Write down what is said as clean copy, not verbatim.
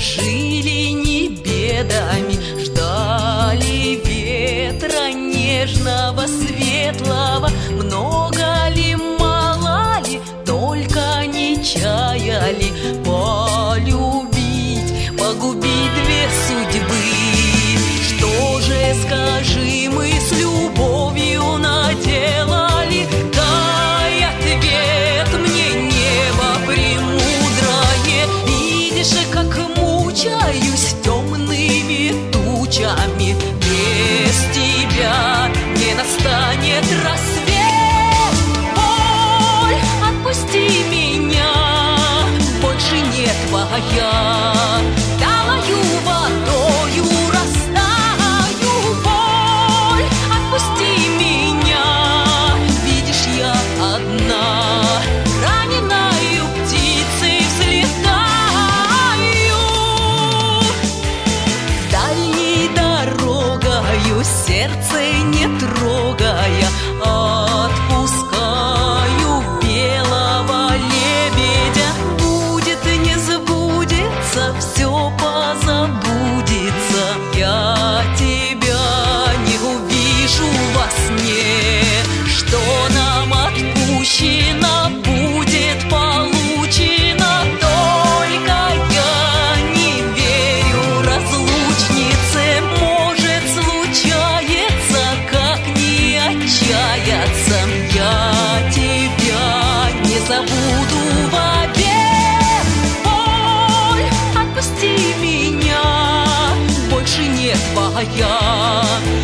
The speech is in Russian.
жили не бедами, ждали ветра нежного, светлого. Много ли, мало ли, только не чаяли полюбить, погубить две судьбы. Что же, скажи, мы с любовью наделали? Дай ответ мне, небо премудрое. Видишь, как мучаюсь темными тучами. Без тебя не настанет рассвет. Боль, отпусти меня, больше не твоя. Талаю водою растаю. Боль, отпусти меня, видишь, я одна, раненою птицей взлетаю. Дальней дорогою, сердце не трогая, отпускаю белого лебедя. Будет, не забудется, все позабудется. Я тебя не увижу во сне. Что нам отпущено, будет получено. Только я не верю разлучнице. Может, случается, как не отчаяться. Я тебя не забуду вовек. Боль, отпусти меня, больше не твоя.